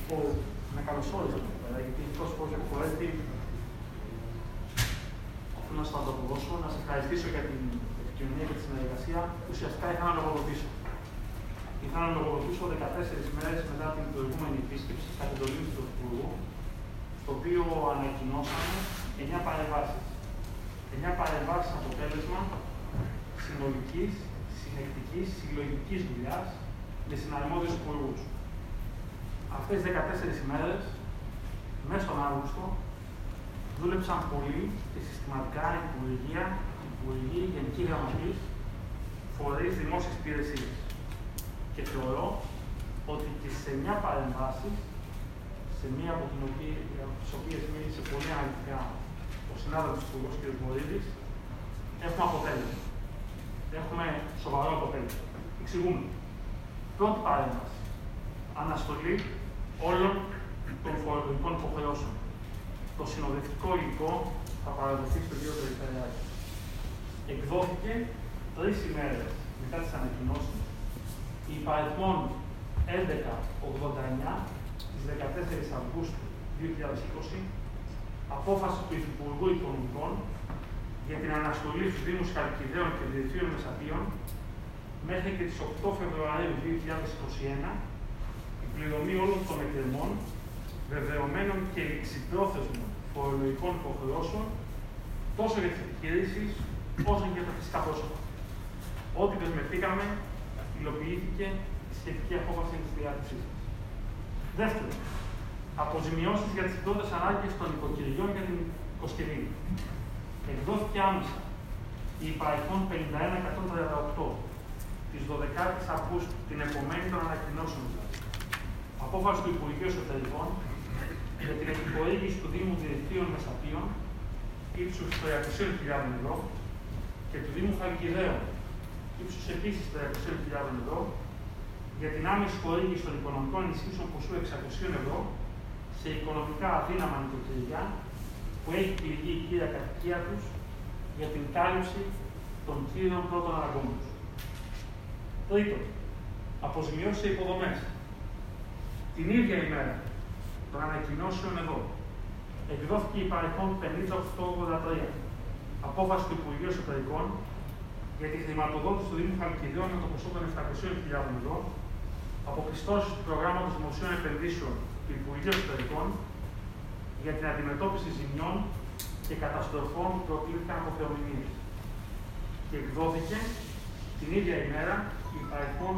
με καλωσόριζα εδώ πέρα, γιατί τόσο εκπορέτη οφείλω να σα ανταποδώσω, να σα ευχαριστήσω για την επικοινωνία και τη συνεργασία. Ουσιαστικά ήθελα να λογοδοτήσω. Ήθελα να λογοδοτήσω 14 μέρες μετά την προηγούμενη επίσκεψη κατά την εντολή του Πρωθυπουργού, στο οποίο ανακοινώσαμε 9 παρεμβάσεις. 9 παρεμβάσεις αποτέλεσμα συνολικής, συνεκτικής, συλλογικής δουλειάς με συναρμόδιους υπουργούς. Αυτές τις 14 ημέρες, μέσα στον Αύγουστο, δούλεψαν πολύ και συστηματικά υπουργοί, γενικοί γραμματείς, φορείς δημόσιες υπηρεσίες. Και θεωρώ ότι και σε 9 παρεμβάσεις, σε μία από τις οποίες μίλησε πολύ αναλυτικά ο συνάδελφος υπουργός κ. Βορύδης, έχουμε αποτέλεσμα. Έχουμε σοβαρό αποτέλεσμα. Εξηγούμε. Πρώτη παρέμβαση. Αναστολή όλων των φορολογικών υποχρεώσεων. Το συνοδευτικό υλικό θα παραδοθεί στον κ. Περιφερειάρχη. Εκδόθηκε 3 ημέρες μετά τις ανακοινώσεις η υπαριθμόν 1189 στις 14 Αυγούστου 2020 απόφαση του Υφυπουργού Οικονομικών για την αναστολή στους Δήμους Χαλκιδαίων και Διευθείων Μεσαπίων μέχρι και τις 8 Φεβρουαρίου 2021 η πληρωμή όλων των εκκρεμών βεβαιωμένων και ληξιπρόθεσμων φορολογικών υποχρεώσεων τόσο για τις επιχειρήσεις όσο και για τα φυσικά πρόσωπα. Ό,τι δεσμευτήκαμε υλοποιήθηκε η σχετική απόφαση της διάθεσής μας. Δεύτερον, αποζημιώσεις για τις πρώτες ανάγκες των οικοκυριών για την Κοσκελήνη. Εκδόθηκε άμεσα η υπαριθμόν 51-138 της 12ης Αυγούστου, την επομένη των ανακοινώσεων δηλαδή. Απόφαση του Υπουργείου Εσωτερικών για την επιχορήγηση του Δήμου Διευθείων Μεσαπίων ύψους 300.000 ευρώ και του Δήμου Χαλκιδαίων ύψους επίσης 300.000 ευρώ για την άμεση χορήγηση των οικονομικών ενισχύσεων ποσού 600 ευρώ σε οικονομικά αδύναμα νοικοκυριά που έχει πληγεί η κύρια κατοικία τους για την κάλυψη των κύριων πρώτων αναγκών τους. Τρίτον, αποζημιώσεις σε υποδομές. Την ίδια ημέρα των ανακοινώσεων εδώ εκδόθηκε η υπαριθμόν 5883 απόφαση του Υπουργείου Εσωτερικών για τη χρηματοδότηση του Δήμου Χαλκιδαίων με το ποσό των 700.000 ευρώ από πιστώσεις του Προγράμματος Δημοσίων Επενδύσεων του Υπουργείου Εσωτερικών για την αντιμετώπιση ζημιών και καταστροφών που προκλήθηκαν από θεομηνίες. Και εκδόθηκε την ίδια ημέρα η υπαριθμόν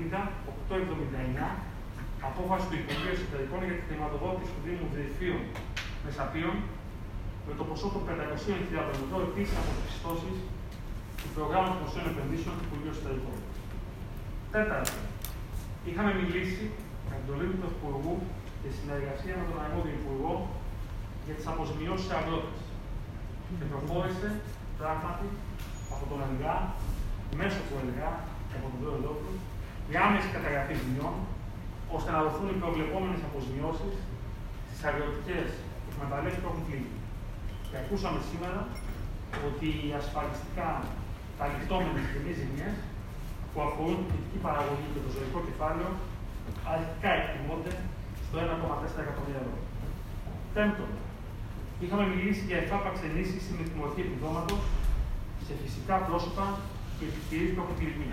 50.879 απόφαση του Υπουργείου Εσωτερικών για τη χρηματοδότηση του Δήμου Διευθείων Μεσαπίων με το ποσό των 500.000 ευρώ επίσης από τις πιστώσεις του Προγράμματος Δημοσίων Επενδύσεων του Υπουργείου Εσωτερικών. Τέταρτον, είχαμε μιλήσει με την εντολή του Πρωθυπουργού και συνεργασία με τον αρμόδιο Υπουργό για τις αποζημιώσεις σε αγρότες. Και προχώρησε πράγματι από τον ΕΛΓΑ, μέσω του ΕΛΓΑ και από τον πρόεδρό του, η άμεση καταγραφή ζημιών, ώστε να δοθούν οι προβλεπόμενες αποζημιώσεις στις αγροτικές εκμεταλλεύσεις που έχουν πληγεί. Και ακούσαμε σήμερα ότι οι ασφαλιστικά καλυπτόμενες κοινές ζημιές που αφορούν την ειδική παραγωγή και το ζωικό κεφάλαιο αρχικά εκτιμώνται στο 1,4 εκατομμύρια ευρώ. Πέμπτον, είχαμε μιλήσει για εφάπαξ ενίσχυση με τη μορφή επιδόματος σε φυσικά πρόσωπα και επιχειρήσεις που έχουν πληγεί.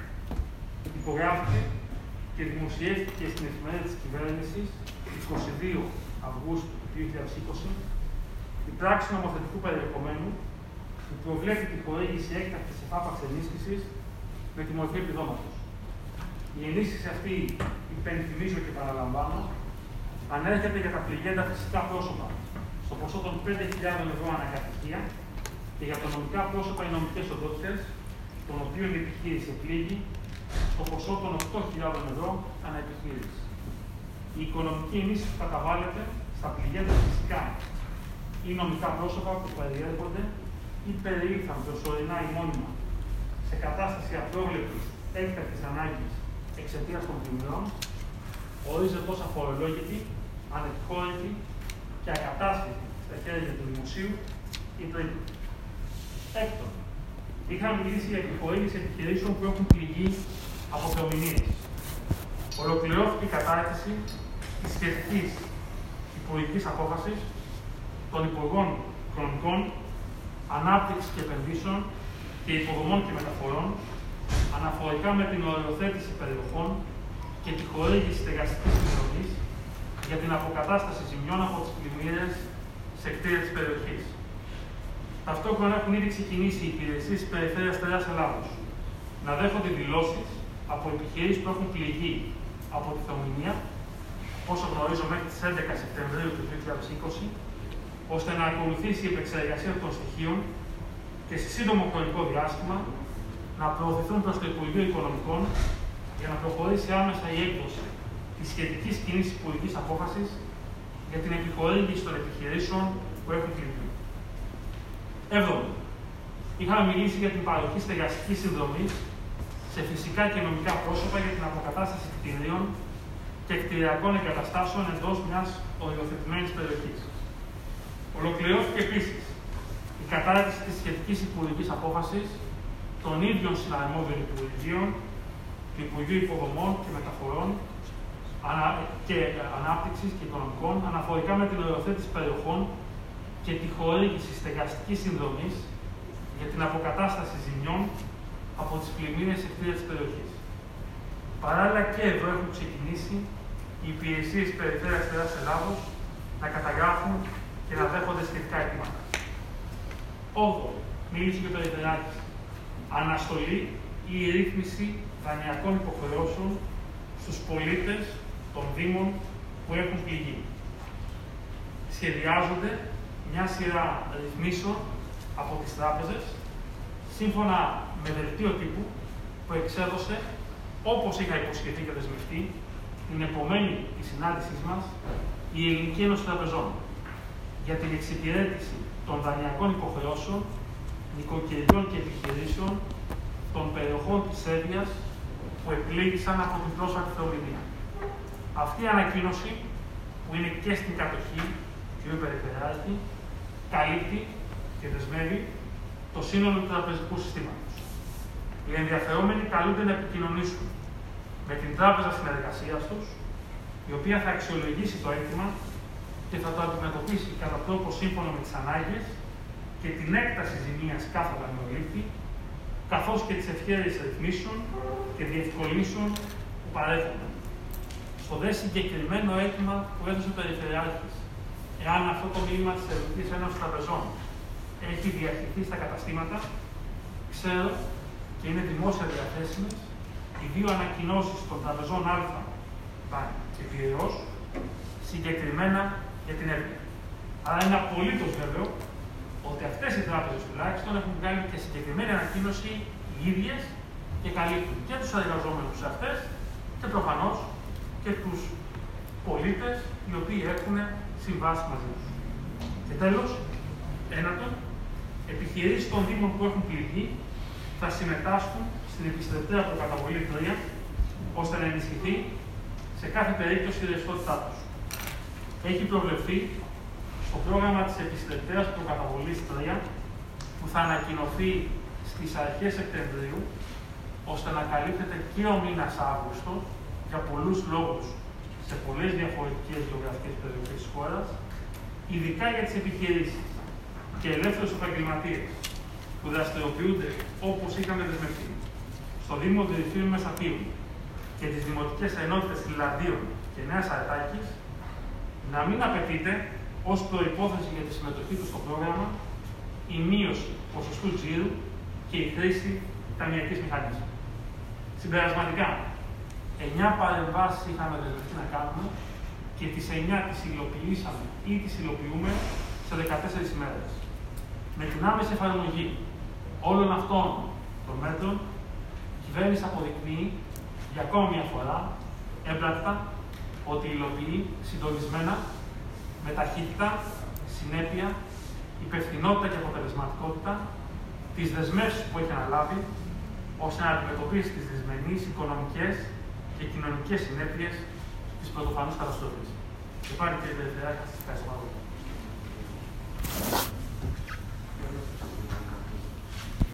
Υπογράφηκε και δημοσιεύτηκε στην εφημερίδα της κυβέρνησης 22 Αυγούστου 2020 η πράξη νομοθετικού περιεχομένου που προβλέπει τη χορήγηση έκτακτης εφάπαξ ενίσχυσης με τη μορφή επιδόματος. Η ενίσχυση αυτή, υπενθυμίζω και παραλαμβάνω, ανέρχεται για τα πληγέντα φυσικά πρόσωπα στο ποσό των 5.000 ευρώ ανακατοικία και για τα νομικά πρόσωπα οι νομικές οντότητες, των οποίων η επιχείρηση πλήγει στο ποσό των 8.000 ευρώ αναεπιχείρηση. Η οικονομική ενίσχυση καταβάλλεται στα πληγέντα φυσικά ή νομικά πρόσωπα που περιέρχονται ή περιήλθαν προσωρινά ή μόνιμα σε κατάσταση απρόβλεπτης έκτακτης ανάγκης εξαιτίας των πλημμυρών, ορίζεται ως αφορολόγητη, ανεκχώρητη και ακατάσχετη στα χέρια του δημοσίου ή τρίτου. Έκτον, είχαμε μιλήσει για επιχορήγηση επιχειρήσεων που έχουν πληγεί από θεομηνίες. Ολοκληρώθηκε η κατάρτιση της σχετικής υπουργικής απόφασης των Υπουργών Οικονομικών, Ανάπτυξης και Επενδύσεων και Υποδομών και Μεταφορών αναφορικά με την οριοθέτηση περιοχών και τη χορήγηση στεγαστικής συνδρομής για την αποκατάσταση ζημιών από τις πλημμύρες σε κτίρια της περιοχής. Ταυτόχρονα έχουν ήδη ξεκινήσει οι υπηρεσίες της Περιφέρειας Τεράς Ελλάδος να δέχονται δηλώσεις από επιχειρήσεις που έχουν πληγεί από τη θεομηνία, όσο γνωρίζω μέχρι τις 11 Σεπτεμβρίου του 2020, ώστε να ακολουθήσει η επεξεργασία των στοιχείων και σε σύντομο χρονικό διάστημα να προωθηθούν προς το Υπουργείο Οικονομικών για να προχωρήσει άμεσα η έκδοση της σχετικής κοινής υπουργικής απόφασης για την επιχορήγηση των επιχειρήσεων που έχουν πληγεί. 7. Είχαμε μιλήσει για την παροχή στεγαστικής συνδρομής σε φυσικά και νομικά πρόσωπα για την αποκατάσταση κτηρίων και κτηριακών εγκαταστάσεων εντός μιας οριοθετημένης περιοχής. Ολοκληρώθηκε επίσης η κατάρτιση της σχετικής υπουργικής απόφασης των ίδιων συναρμόδιων Υπουργείων, του Υπουργείου Υποδομών και Μεταφορών και Ανάπτυξης και Οικονομικών αναφορικά με την οριοθέτηση περιοχών και τη χορήγηση στεγαστικής συνδρομής για την αποκατάσταση ζημιών από τις πλημμύρες σε κτίρια της περιοχής. Παράλληλα και εδώ έχουν ξεκινήσει οι υπηρεσίες της Περιφέρειας Τεράς Ελλάδος να καταγράφουν και να δέχονται σχετικά αιτήματα. 8. Μίλησε και ο Περιφερειάρχης. Αναστολή ή ρύθμιση δανειακών υποχρεώσεων στους πολίτες των Δήμων που έχουν πληγεί. Σχεδιάζονται μια σειρά ρυθμίσεων από τις τράπεζες, σύμφωνα με δελτίο τύπου που εξέδωσε, όπως είχα υποσχεθεί και δεσμευτεί, την επομένη της συνάντησής μας, η Ελληνική Ένωση Τραπεζών, για την εξυπηρέτηση των δανειακών υποχρεώσεων νοικοκυριών και επιχειρήσεων των περιοχών της Σέρβιας που επλήγησαν από την πρόσφατη θεομηνία. Αυτή η ανακοίνωση, που είναι και στην κατοχή του κ. Περιφερειάρχη, καλύπτει και δεσμεύει το σύνολο του τραπεζικού συστήματος. Οι ενδιαφερόμενοι καλούνται να επικοινωνήσουν με την τράπεζα συνεργασίας τους, η οποία θα αξιολογήσει το αίτημα και θα το αντιμετωπίσει κατά τρόπο σύμφωνο με τις ανάγκες και την έκταση ζημίας κάθε δανειολήπτη, καθώς και τις ευχέρειες ρυθμίσεων και διευκολύνσεων που παρέχονται. Στο δε συγκεκριμένο αίτημα που έδωσε ο Περιφερειάρχης, εάν αυτό το μήνυμα της Ελληνικής Ένωσης Τραπεζών έχει διαχειριστεί στα καταστήματα, ξέρω και είναι δημόσια διαθέσιμες οι δύο ανακοινώσεις των τραπεζών Α και Πειραιώς συγκεκριμένα για την έρευνα. Άρα είναι απολύτως βέβαιο ότι αυτές οι τράπεζες τουλάχιστον έχουν βγάλει και συγκεκριμένη ανακοίνωση οι ίδιες και καλύπτουν και τους εργαζόμενους σε αυτές και προφανώς και τους πολίτες οι οποίοι έχουν συμβάσει μαζί τους. Και τέλος, ένατον, επιχειρήσεις των Δήμων που έχουν πληγεί θα συμμετάσχουν στην επιστρεπτέα προκαταβολή 3, ώστε να ενισχυθεί σε κάθε περίπτωση η ρευστότητά τους. Έχει προβλεφθεί στο πρόγραμμα της επιστρεπτέας προκαταβολής 3, που θα ανακοινωθεί στις αρχές Σεπτεμβρίου, ώστε να καλύπτεται και ο μήνας Αύγουστο για πολλούς λόγους σε πολλές διαφορετικές γεωγραφικές περιοχές της χώρας, ειδικά για τις επιχειρήσεις και ελεύθερους επαγγελματίες που δραστηριοποιούνται όπως είχαμε δεσμευτεί στο Δήμο Δυτήρων Μεσαπίων και τις Δημοτικές Ενότητες Λιλανδίων και Νέας Αρετάκης, να μην απαιτείται ως προϋπόθεση για τη συμμετοχή του στο πρόγραμμα η μείωση ποσοστού τζίρου και η χρήση ταμιακής μηχανής. Συμπερασματικά, 9 παρεμβάσεις είχαμε δεσμευτεί να κάνουμε και τις 9 τις υλοποιήσαμε ή τις υλοποιούμε σε 14 ημέρες. Με την άμεση εφαρμογή όλων αυτών των μέτρων, η κυβέρνηση αποδεικνύει για ακόμα μια φορά έμπρακτα ότι υλοποιεί συντονισμένα, με ταχύτητα, συνέπεια, υπευθυνότητα και αποτελεσματικότητα τις δεσμεύσεις που έχει αναλάβει, ώστε να αντιμετωπίσει τις δυσμενείς οικονομικές και κοινωνικές συνέπειες της πρωτοφανούς καταστροφής. Και πάλι, κύριε Περιφερειάρχη, σας ευχαριστώ πάρα πολύ.